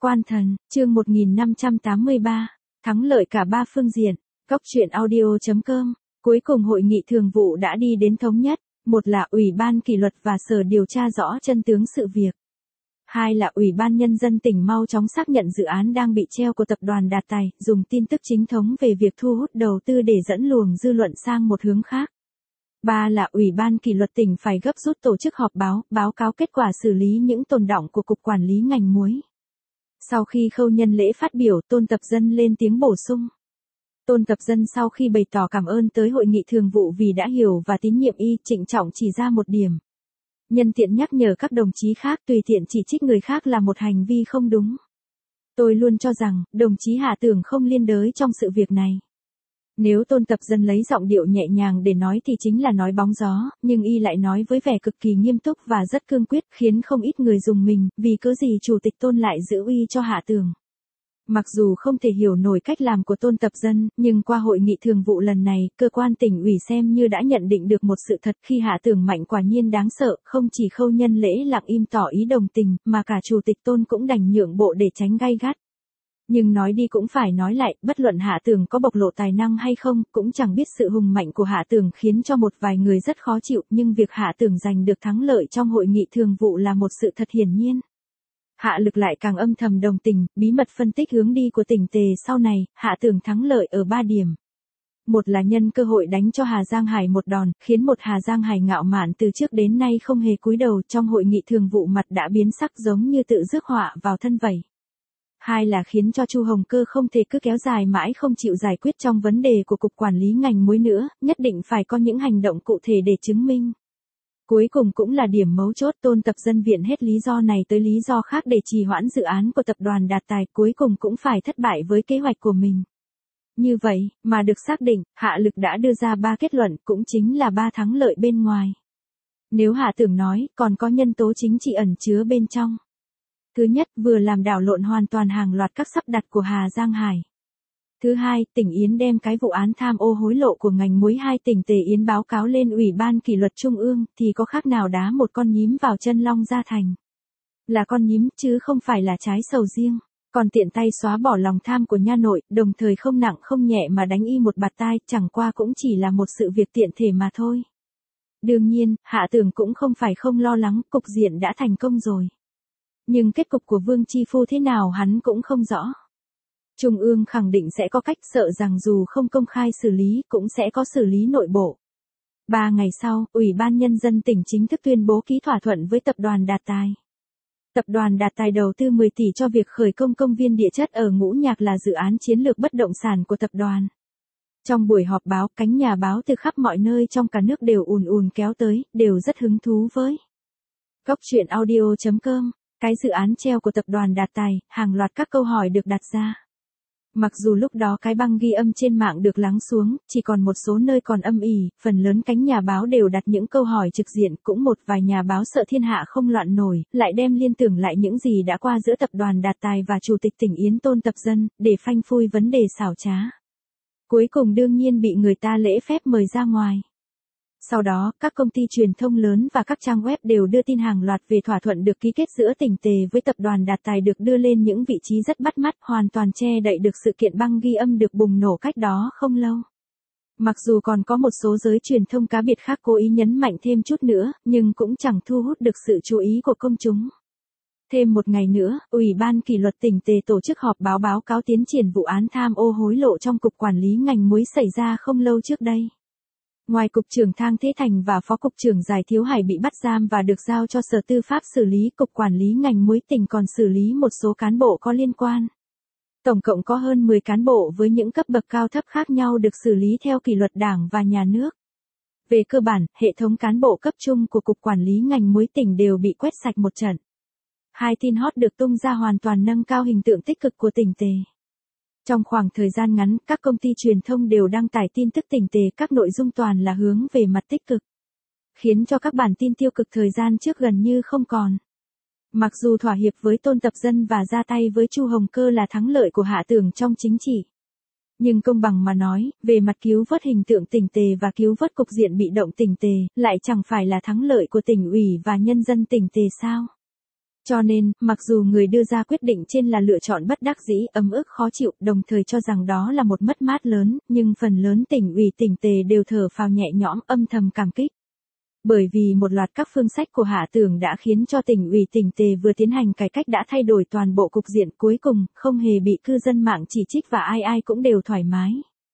Quan thần, chương 1583, thắng lợi cả ba phương diện. Góc truyện audio.com. Cuối cùng hội nghị thường vụ đã đi đến thống nhất, một là Ủy ban kỷ luật và Sở điều tra rõ chân tướng sự việc. Hai là Ủy ban Nhân dân tỉnh mau chóng xác nhận dự án đang bị treo của tập đoàn Đạt Tài, dùng tin tức chính thống về việc thu hút đầu tư để dẫn luồng dư luận sang một hướng khác. Ba là Ủy ban kỷ luật tỉnh phải gấp rút tổ chức họp báo, báo cáo kết quả xử lý những tồn đọng của Cục Quản lý ngành muối. Sau khi Khâu Nhân Lễ phát biểu, Tôn Tập Dân lên tiếng bổ sung. Tôn Tập Dân sau khi bày tỏ cảm ơn tới hội nghị thường vụ vì đã hiểu và tín nhiệm y, trịnh trọng chỉ ra một điểm. Nhân tiện nhắc nhở các đồng chí khác tùy tiện chỉ trích người khác là một hành vi không đúng. Tôi luôn cho rằng, đồng chí Hạ Tường không liên đới trong sự việc này. Nếu Tôn Tập Dân lấy giọng điệu nhẹ nhàng để nói thì chính là nói bóng gió, nhưng y lại nói với vẻ cực kỳ nghiêm túc và rất cương quyết, khiến không ít người rùng mình, vì cớ gì Chủ tịch Tôn lại giữ uy cho Hạ Tường. Mặc dù không thể hiểu nổi cách làm của Tôn Tập Dân, nhưng qua hội nghị thường vụ lần này, cơ quan tỉnh ủy xem như đã nhận định được một sự thật khi Hạ Tường mạnh quả nhiên đáng sợ, không chỉ Khâu Nhân Lễ lặng im tỏ ý đồng tình, mà cả Chủ tịch Tôn cũng đành nhượng bộ để tránh gay gắt. Nhưng nói đi cũng phải nói lại, bất luận Hạ Tường có bộc lộ tài năng hay không, cũng chẳng biết sự hùng mạnh của Hạ Tường khiến cho một vài người rất khó chịu, nhưng việc Hạ Tường giành được thắng lợi trong hội nghị thường vụ là một sự thật hiển nhiên. Hạ Lực lại càng âm thầm đồng tình, bí mật phân tích hướng đi của tỉnh Tề sau này, Hạ Tường thắng lợi ở 3 điểm. Một là nhân cơ hội đánh cho Hà Giang Hải một đòn, khiến một Hà Giang Hải ngạo mạn từ trước đến nay không hề cúi đầu, trong hội nghị thường vụ mặt đã biến sắc giống như tự rước họa vào thân vậy. Hai là khiến cho Chu Hồng Cơ không thể cứ kéo dài mãi không chịu giải quyết trong vấn đề của Cục Quản lý ngành muối nữa, nhất định phải có những hành động cụ thể để chứng minh. Cuối cùng cũng là điểm mấu chốt, Tôn Tập Dân viện hết lý do này tới lý do khác để trì hoãn dự án của tập đoàn Đạt Tài, cuối cùng cũng phải thất bại với kế hoạch của mình. Như vậy, mà được xác định, Hạ Lực đã đưa ra 3 kết luận, cũng chính là 3 thắng lợi bên ngoài. Nếu Hạ Tường nói, còn có nhân tố chính trị ẩn chứa bên trong. Thứ nhất, vừa làm đảo lộn hoàn toàn hàng loạt các sắp đặt của Hà Giang Hải. Thứ hai, tỉnh Yến đem cái vụ án tham ô hối lộ của ngành muối 2 tỉnh Tề Yến báo cáo lên Ủy ban kỷ luật Trung ương, thì có khác nào đá một con nhím vào chân Long Gia Thành. Là con nhím, chứ không phải là trái sầu riêng. Còn tiện tay xóa bỏ lòng tham của nha nội, đồng thời không nặng không nhẹ mà đánh y một bạt tai, chẳng qua cũng chỉ là một sự việc tiện thể mà thôi. Đương nhiên, Hạ Tường cũng không phải không lo lắng, cục diện đã thành công rồi. Nhưng kết cục của Vương Chi Phu thế nào hắn cũng không rõ. Trung ương khẳng định sẽ có cách, sợ rằng dù không công khai xử lý cũng sẽ có xử lý nội bộ. 3 ngày sau, Ủy ban Nhân dân tỉnh chính thức tuyên bố ký thỏa thuận với Tập đoàn Đạt Tài. Tập đoàn Đạt Tài đầu tư 10 tỷ cho việc khởi công công viên địa chất ở Ngũ Nhạc là dự án chiến lược bất động sản của tập đoàn. Trong buổi họp báo, cánh nhà báo từ khắp mọi nơi trong cả nước đều ùn ùn kéo tới, đều rất hứng thú với. Góc truyện audio.com. Cái dự án treo của tập đoàn Đạt Tài, hàng loạt các câu hỏi được đặt ra. Mặc dù lúc đó cái băng ghi âm trên mạng được lắng xuống, chỉ còn một số nơi còn âm ỉ, phần lớn cánh nhà báo đều đặt những câu hỏi trực diện, cũng một vài nhà báo sợ thiên hạ không loạn nổi, lại đem liên tưởng lại những gì đã qua giữa tập đoàn Đạt Tài và Chủ tịch tỉnh Yến Tôn Tập Dân, để phanh phui vấn đề xảo trá. Cuối cùng đương nhiên bị người ta lễ phép mời ra ngoài. Sau đó, các công ty truyền thông lớn và các trang web đều đưa tin hàng loạt về thỏa thuận được ký kết giữa tỉnh Tề với tập đoàn Đạt Tài được đưa lên những vị trí rất bắt mắt, hoàn toàn che đậy được sự kiện băng ghi âm được bùng nổ cách đó không lâu. Mặc dù còn có một số giới truyền thông cá biệt khác cố ý nhấn mạnh thêm chút nữa, nhưng cũng chẳng thu hút được sự chú ý của công chúng. Thêm một ngày nữa, Ủy ban kỷ luật tỉnh Tề tổ chức họp báo cáo tiến triển vụ án tham ô hối lộ trong Cục Quản lý ngành muối xảy ra không lâu trước đây. Ngoài Cục trưởng Thang Thế Thành và Phó Cục trưởng Giải Thiếu Hải bị bắt giam và được giao cho Sở Tư pháp xử lý, Cục Quản lý ngành muối tỉnh còn xử lý một số cán bộ có liên quan. Tổng cộng có hơn 10 cán bộ với những cấp bậc cao thấp khác nhau được xử lý theo kỷ luật Đảng và Nhà nước. Về cơ bản, hệ thống cán bộ cấp trung của Cục Quản lý ngành muối tỉnh đều bị quét sạch một trận. 2 tin hot được tung ra hoàn toàn nâng cao hình tượng tích cực của tỉnh Tề. Trong khoảng thời gian ngắn, các công ty truyền thông đều đăng tải tin tức tỉnh Tề, các nội dung toàn là hướng về mặt tích cực, khiến cho các bản tin tiêu cực thời gian trước gần như không còn. Mặc dù thỏa hiệp với Tôn Tập Dân và ra tay với Chu Hồng Cơ là thắng lợi của Hạ Tường trong chính trị, nhưng công bằng mà nói, về mặt cứu vớt hình tượng tỉnh Tề và cứu vớt cục diện bị động tỉnh Tề, lại chẳng phải là thắng lợi của tỉnh ủy và nhân dân tỉnh Tề sao? Cho nên, mặc dù người đưa ra quyết định trên là lựa chọn bất đắc dĩ, ấm ức khó chịu, đồng thời cho rằng đó là một mất mát lớn, nhưng phần lớn tỉnh ủy tỉnh Tề đều thở phào nhẹ nhõm, âm thầm cảm kích. Bởi vì một loạt các phương sách của Hạ Tường đã khiến cho tỉnh ủy tỉnh Tề vừa tiến hành cải cách đã thay đổi toàn bộ cục diện, cuối cùng, không hề bị cư dân mạng chỉ trích và ai ai cũng đều thoải mái.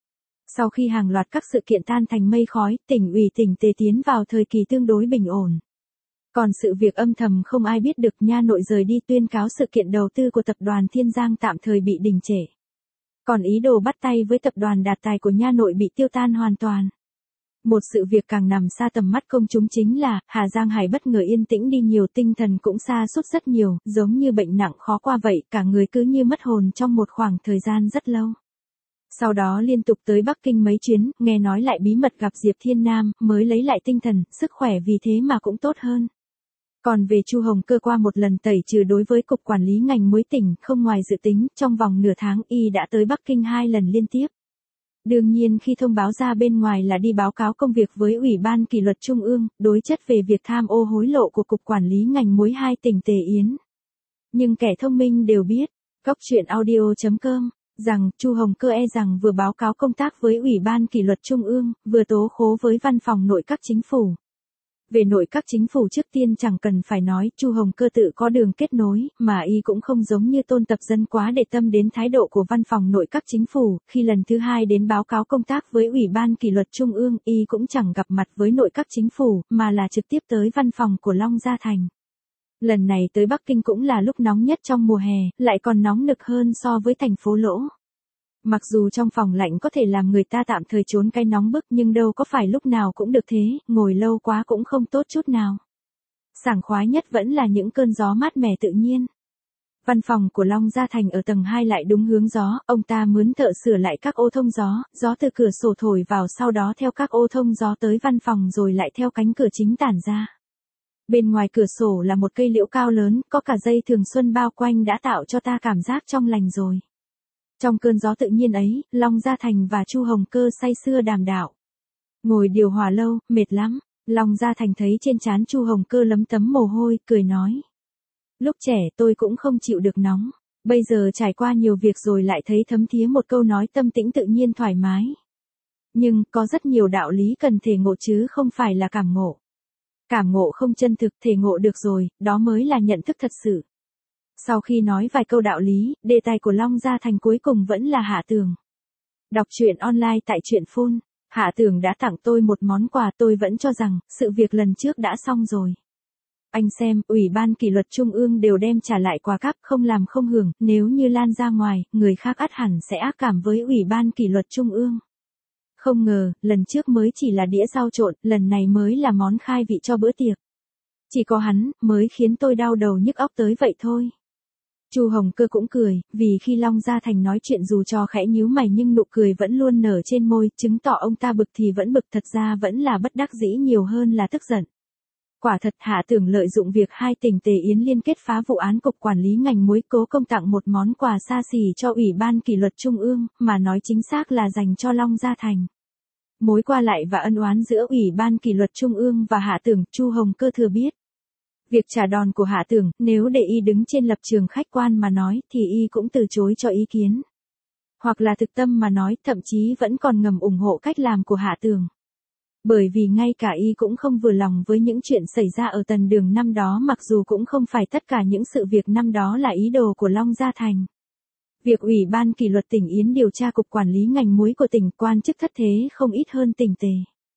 Sau khi hàng loạt các sự kiện tan thành mây khói, tỉnh ủy tỉnh Tề tiến vào thời kỳ tương đối bình ổn. Còn sự việc âm thầm không ai biết được, Nha Nội rời đi tuyên cáo sự kiện đầu tư của tập đoàn Thiên Giang tạm thời bị đình trệ. Còn ý đồ bắt tay với tập đoàn Đạt Tài của Nha Nội bị tiêu tan hoàn toàn. Một sự việc càng nằm xa tầm mắt công chúng chính là, Hà Giang Hải bất ngờ yên tĩnh đi nhiều, tinh thần cũng sa sút rất nhiều, giống như bệnh nặng khó qua vậy, cả người cứ như mất hồn trong một khoảng thời gian rất lâu. Sau đó liên tục tới Bắc Kinh mấy chuyến, nghe nói lại bí mật gặp Diệp Thiên Nam, mới lấy lại tinh thần, sức khỏe vì thế mà cũng tốt hơn. Còn về Chu Hồng Cơ, qua một lần tẩy trừ đối với Cục Quản lý ngành muối tỉnh, không ngoài dự tính, trong vòng nửa tháng y đã tới Bắc Kinh 2 lần liên tiếp. Đương nhiên khi thông báo ra bên ngoài là đi báo cáo công việc với Ủy ban Kỷ luật Trung ương, đối chất về việc tham ô hối lộ của Cục Quản lý ngành muối 2 tỉnh Tề Yến. Nhưng kẻ thông minh đều biết, Cóc Truyện Audio.com, rằng Chu Hồng Cơ rằng vừa báo cáo công tác với Ủy ban Kỷ luật Trung ương, vừa tố khố với Văn phòng Nội các Chính phủ. Về nội các chính phủ trước tiên chẳng cần phải nói, Chu Hồng Cơ tự có đường kết nối, mà y cũng không giống như Tôn Tập Dân quá để tâm đến thái độ của văn phòng nội các chính phủ, khi lần thứ 2 đến báo cáo công tác với Ủy ban Kỷ luật Trung ương, y cũng chẳng gặp mặt với nội các chính phủ, mà là trực tiếp tới văn phòng của Long Gia Thành. Lần này tới Bắc Kinh cũng là lúc nóng nhất trong mùa hè, lại còn nóng nực hơn so với thành phố Lỗ. Mặc dù trong phòng lạnh có thể làm người ta tạm thời trốn cái nóng bức, nhưng đâu có phải lúc nào cũng được thế, ngồi lâu quá cũng không tốt chút nào. Sảng khoái nhất vẫn là những cơn gió mát mẻ tự nhiên. Văn phòng của Long Gia Thành ở tầng 2 lại đúng hướng gió, ông ta mướn thợ sửa lại các ô thông gió, gió từ cửa sổ thổi vào, sau đó theo các ô thông gió tới văn phòng rồi lại theo cánh cửa chính tản ra. Bên ngoài cửa sổ là một cây liễu cao lớn, có cả dây thường xuân bao quanh đã tạo cho ta cảm giác trong lành rồi. Trong cơn gió tự nhiên ấy, Long Gia Thành và Chu Hồng Cơ say sưa đàm đạo. Ngồi điều hòa lâu, mệt lắm. Long Gia Thành thấy trên trán Chu Hồng Cơ lấm tấm mồ hôi, cười nói. Lúc trẻ tôi cũng không chịu được nóng. Bây giờ trải qua nhiều việc rồi lại thấy thấm thía một câu nói tâm tĩnh tự nhiên thoải mái. Nhưng, có rất nhiều đạo lý cần thể ngộ chứ không phải là cảm ngộ. Cảm ngộ không chân thực, thể ngộ được rồi, đó mới là nhận thức thật sự. Sau khi nói vài câu đạo lý, đề tài của Long Gia Thành cuối cùng vẫn là Hạ Tường. Đọc truyện online tại truyện Phone, Hạ Tường đã tặng tôi một món quà, tôi vẫn cho rằng, sự việc lần trước đã xong rồi. Anh xem, Ủy ban Kỷ luật Trung ương đều đem trả lại quà cáp, không làm không hưởng, nếu như lan ra ngoài, người khác ắt hẳn sẽ ác cảm với Ủy ban Kỷ luật Trung ương. Không ngờ, lần trước mới chỉ là đĩa rau trộn, lần này mới là món khai vị cho bữa tiệc. Chỉ có hắn, mới khiến tôi đau đầu nhức óc tới vậy thôi. Chu Hồng Cơ cũng cười, vì khi Long Gia Thành nói chuyện dù cho khẽ nhíu mày nhưng nụ cười vẫn luôn nở trên môi, chứng tỏ ông ta bực thì vẫn bực, thật ra vẫn là bất đắc dĩ nhiều hơn là tức giận. Quả thật Hạ Tường lợi dụng việc 2 tỉnh Tề Yến liên kết phá vụ án Cục Quản lý ngành muối, cố công tặng một món quà xa xỉ cho Ủy ban Kỷ luật Trung ương, mà nói chính xác là dành cho Long Gia Thành. Mối qua lại và ân oán giữa Ủy ban Kỷ luật Trung ương và Hạ Tường, Chu Hồng Cơ thừa biết. Việc trả đòn của Hạ Tường, nếu để y đứng trên lập trường khách quan mà nói, thì y cũng từ chối cho ý kiến. Hoặc là thực tâm mà nói, thậm chí vẫn còn ngầm ủng hộ cách làm của Hạ Tường. Bởi vì ngay cả y cũng không vừa lòng với những chuyện xảy ra ở Tần Đường năm đó, mặc dù cũng không phải tất cả những sự việc năm đó là ý đồ của Long Gia Thành. Việc Ủy ban Kỷ luật tỉnh Yến điều tra Cục Quản lý ngành muối của tỉnh, quan chức thất thế không ít hơn tỉnh Tề.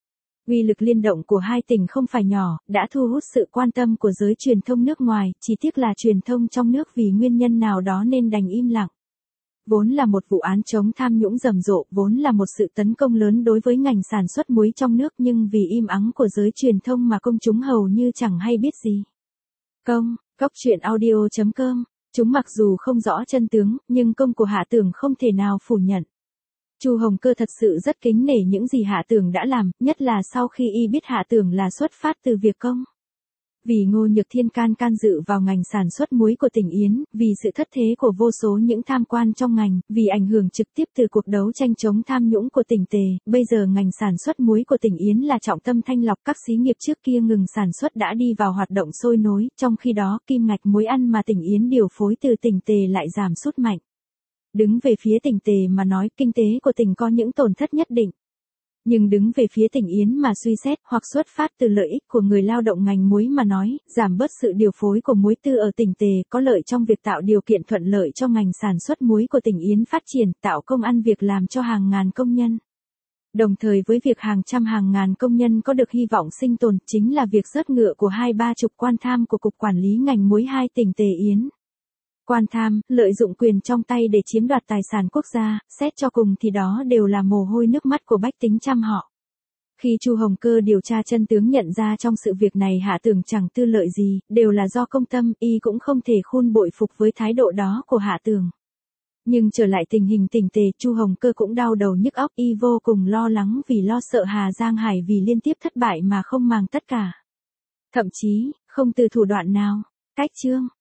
Uy lực liên động của 2 tỉnh không phải nhỏ, đã thu hút sự quan tâm của giới truyền thông nước ngoài, chỉ tiếc là truyền thông trong nước vì nguyên nhân nào đó nên đành im lặng. Vốn là một vụ án chống tham nhũng rầm rộ, vốn là một sự tấn công lớn đối với ngành sản xuất muối trong nước, nhưng vì im ắng của giới truyền thông mà công chúng hầu như chẳng hay biết gì. Cóc Truyện Audio.com, chúng mặc dù không rõ chân tướng, nhưng công của Hạ Tường không thể nào phủ nhận. Chu Hồng Cơ thật sự rất kính nể những gì Hạ Tường đã làm, nhất là sau khi y biết Hạ Tường là xuất phát từ việc công. vì Ngô Nhược Thiên can dự vào ngành sản xuất muối của tỉnh Yến, vì sự thất thế của vô số những tham quan trong ngành, vì ảnh hưởng trực tiếp từ cuộc đấu tranh chống tham nhũng của tỉnh Tề, bây giờ ngành sản xuất muối của tỉnh Yến là trọng tâm thanh lọc, các xí nghiệp trước kia ngừng sản xuất đã đi vào hoạt động sôi nổi, trong khi đó kim ngạch muối ăn mà tỉnh Yến điều phối từ tỉnh Tề lại giảm sút mạnh. Đứng về phía tỉnh Tề mà nói, kinh tế của tỉnh có những tổn thất nhất định. Nhưng đứng về phía tỉnh Yến mà suy xét, hoặc xuất phát từ lợi ích của người lao động ngành muối mà nói, giảm bớt sự điều phối của muối tư ở tỉnh Tề, có lợi trong việc tạo điều kiện thuận lợi cho ngành sản xuất muối của tỉnh Yến phát triển, tạo công ăn việc làm cho hàng ngàn công nhân. Đồng thời với việc hàng trăm hàng ngàn công nhân có được hy vọng sinh tồn, chính là việc rớt ngựa của 20-30 quan tham của Cục Quản lý ngành muối 2 tỉnh Tề Yến. Quan tham, lợi dụng quyền trong tay để chiếm đoạt tài sản quốc gia, xét cho cùng thì đó đều là mồ hôi nước mắt của bách tính trăm họ. Khi Chu Hồng Cơ điều tra chân tướng nhận ra trong sự việc này Hạ Tường chẳng tư lợi gì, đều là do công tâm, y cũng không thể khôn bội phục với thái độ đó của Hạ Tường. Nhưng trở lại tình hình tỉnh Tề, Chu Hồng Cơ cũng đau đầu nhức óc, y vô cùng lo lắng vì lo sợ Hà Giang Hải vì liên tiếp thất bại mà không màng tất cả. Thậm chí, không từ thủ đoạn nào. Cách chương